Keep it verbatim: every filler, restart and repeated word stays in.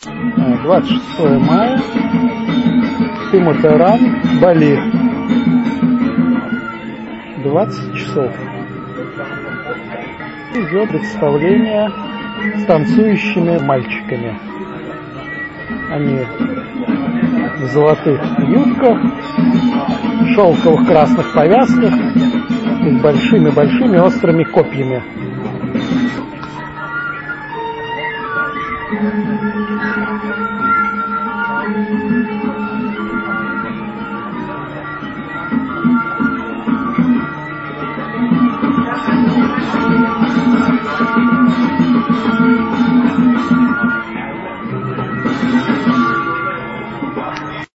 двадцать шестое мая, Тиму-Теран, Бали. двадцать часов. Идет представление с танцующими мальчиками. Они в золотых юбках, шелковых красных повязках и с большими-большими острыми копьями.